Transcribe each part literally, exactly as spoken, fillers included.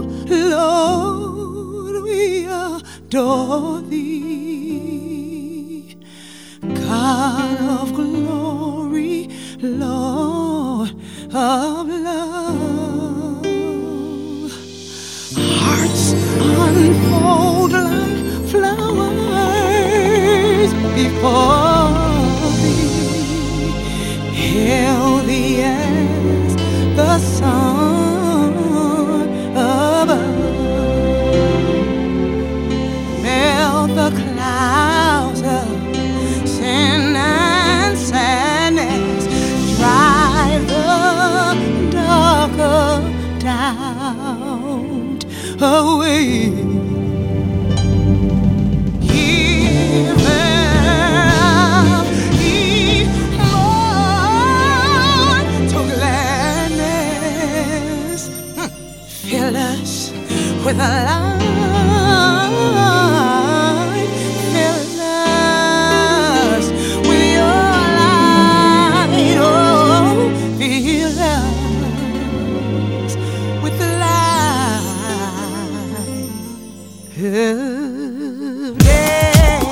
Lord, we adore thee. God of glory, Lord of love. Hearts unfold like flowers before thee, healthy as the sun above. Melt the clouds of sin and sadness, drive the darker doubt away. Fill us with a light, fill us with your light, oh, fill us with the light, oh, yeah.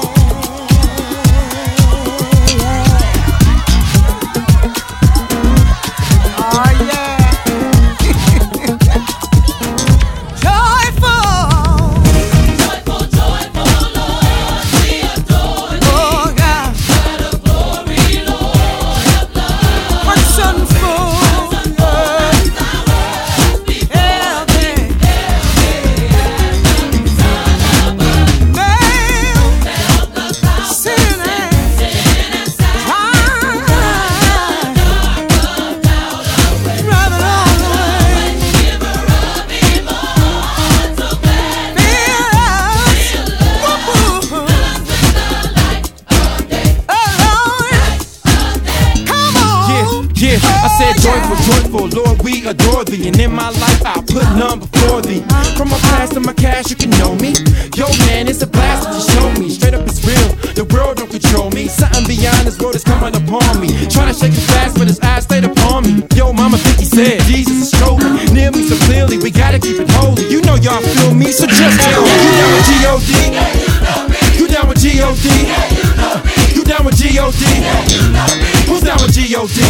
I said joyful, joyful, Lord, we adore thee. And in my life, I'll put none before thee. From my past to my cash, you can know me. Yo, man, it's a blast that you show me. Straight up, it's real. The world don't control me. Something beyond this world is coming upon me. Trying to shake it fast, but his eyes stayed upon me. Yo, mama think he said, Jesus is strolling near me so clearly. We gotta keep it holy. You know y'all feel me, so just tell me. You down with G O D? You down with G O D? You down with G O D? Who's down with G O D?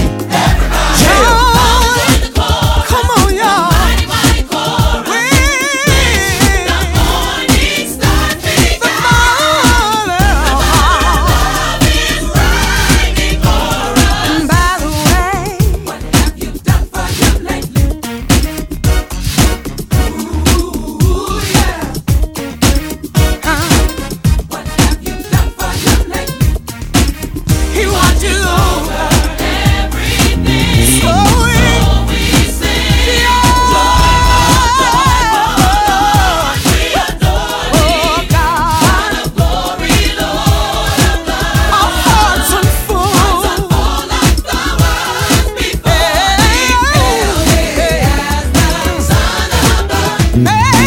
Yeah. Come on, y'all. He wants you over everything. So Man.